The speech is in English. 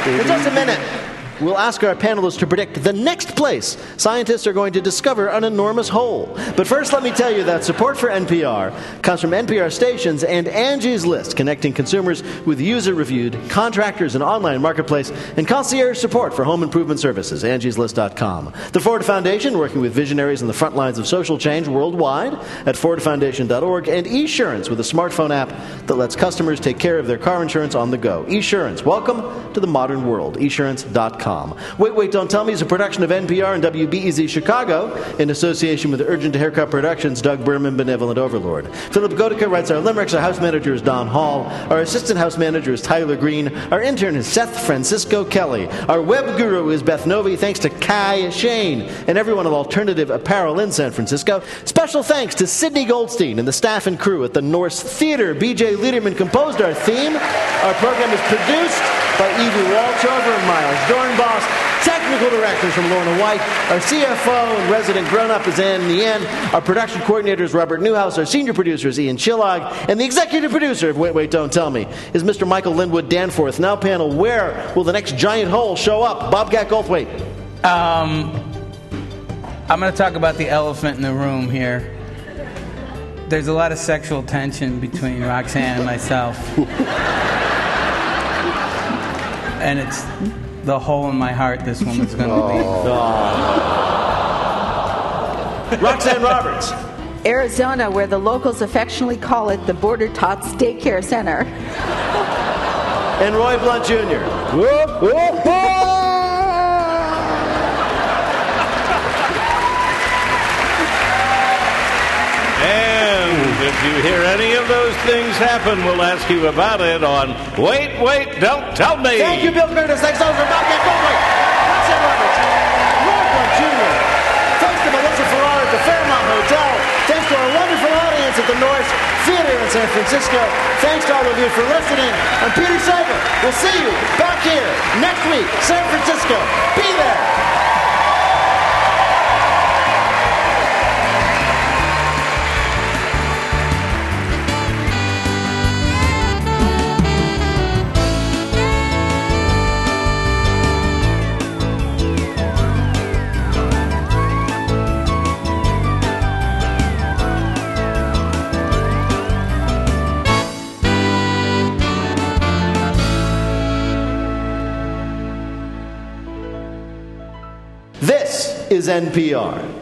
In just a minute, we'll ask our panelists to predict the next place scientists are going to discover an enormous hole. But first, let me tell you that support for NPR comes from NPR stations and Angie's List, connecting consumers with user-reviewed contractors and online marketplace and concierge support for home improvement services. Angie'sList.com. The Ford Foundation, working with visionaries on the front lines of social change worldwide at FordFoundation.org, and Esurance, with a smartphone app that lets customers take care of their car insurance on the go. Esurance, welcome to the modern world. Esurance.com. Wait, Wait, Don't Tell Me is a production of NPR and WBEZ Chicago in association with Urgent Haircut Productions, Doug Berman, Benevolent Overlord. Philip Gotica writes our limericks. Our house manager is Don Hall. Our assistant house manager is Tyler Green. Our intern is Seth Francisco Kelly. Our web guru is Beth Novi, thanks to Kai Shane and everyone at Alternative Apparel in San Francisco. Special thanks to Sidney Goldstein and the staff and crew at the Norse Theater. B.J. Liederman composed our theme. Our program is produced by Evie Walchover and Miles Dornbos. Technical directors from Lorna White. Our CFO and resident grown-up is Ann Nien. Our production coordinator is Robert Newhouse. Our senior producer is Ian Chillog. And the executive producer of Wait, Wait, Don't Tell Me is Mr. Michael Linwood Danforth. Now, panel, where will the next giant hole show up? Bobcat Goldthwait. I'm going to talk about the elephant in the room here. There's a lot of sexual tension between Roxanne and myself. And it's the hole in my heart this woman's going to leave. Roxanne Roberts. Arizona, where the locals affectionately call it the Border Tots Daycare Center. And Roy Blunt Jr. If you hear any of those things happen, we'll ask you about it on Wait, Wait, Don't Tell Me. Thank you, Bill Curtis. Thanks over Bobcat Goldthwait. Roxanne Roberts. Roy Blunt Jr. Thanks to Melissa Farrar at the Fairmont Hotel. Thanks to our wonderful audience at the Norse Theater in San Francisco. Thanks to all of you for listening. I'm Peter Sager. We'll see you back here next week, San Francisco. Be there. This is NPR.